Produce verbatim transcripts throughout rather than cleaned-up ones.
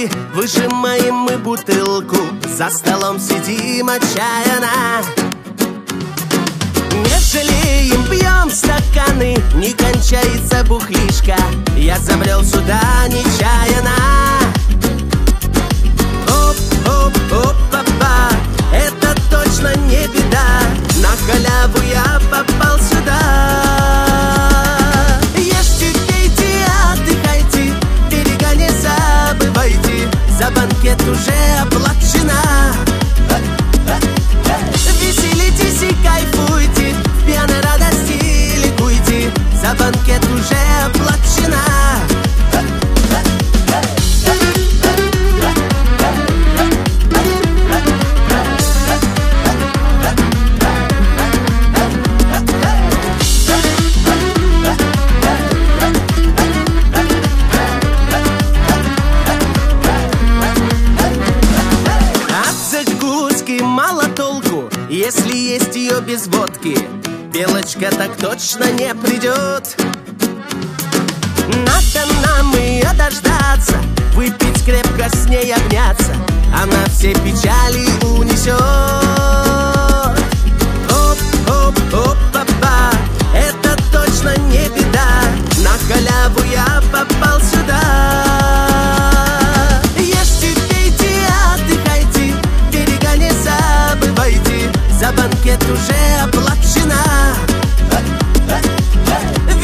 бокалы, выжимаем мы бутылку, за столом сидим отчаянно. Не жалеем, пьем стаканы, не кончается бухлишка. Я забрел сюда нечаянно. Оп-оп-оп-па-па, это точно не беда, на халяву я попал сюда. Ешьте, пейте, отдыхайте, берега не забывайте, за банкет уже оплачена. Веселитесь и кайфуйте, в пьяной радости ликуйте, за банкет уже оплачена. Если есть ее без водки, Белочка так точно не придет. Надо нам ее дождаться, выпить крепко, с ней обняться, она все печали унесет. Оп-оп-оп-па-па, это точно не беда, на халяву я попал сюда. Ешьте, пейте, отдыхайте, берега не забывайте, за банкет уже оплачена.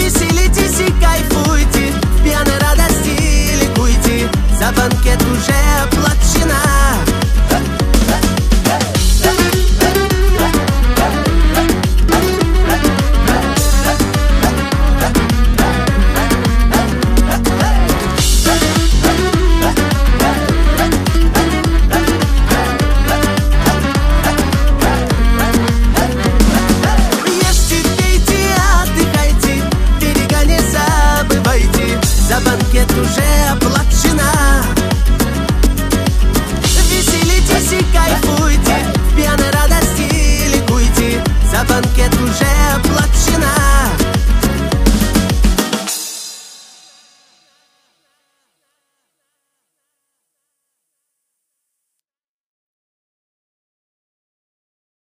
Веселитесь и кайфуйте, в пьяной радости ликуйте, за банкет уже